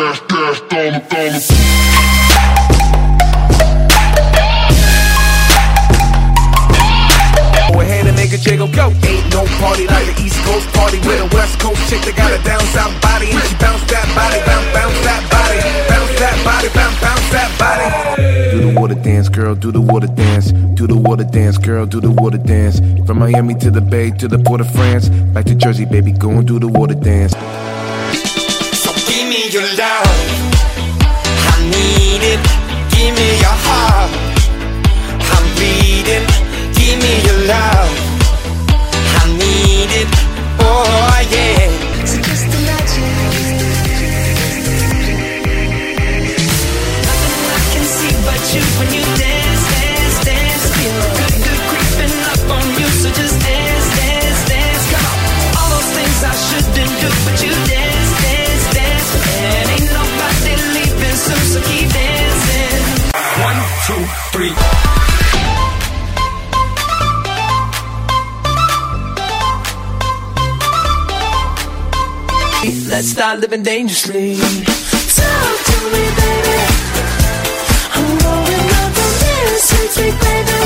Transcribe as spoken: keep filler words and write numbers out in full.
dash, dash, dollar, dollar. Go ahead and make a jiggle go. Ain't no party like the East Coast party with a West Coast chick that got a down south body, and she bounce that body, bounce, bounce that body, bounce that body, bounce, bounce that body. Do the water dance, girl, do the water dance. Do the water dance, girl, do the water dance. From Miami to the Bay to the Port of France, back to Jersey, baby, go and do the water dance. So give me your love, I need it. Give me your heart, I'm bleeding. Give me your love, I need it. Oh yeah. So just imagine nothing I can see but you when you dance, dance, dance. Feel good, good creeping up on you. So just dance, dance, dance. Come on, all those things I shouldn't do, but you dance, dance, dance. And ain't nobody leaving soon, so keep dancing. One, two, three. Let's start living dangerously. Talk to me, baby. I'm going up on this sweet, sweet baby.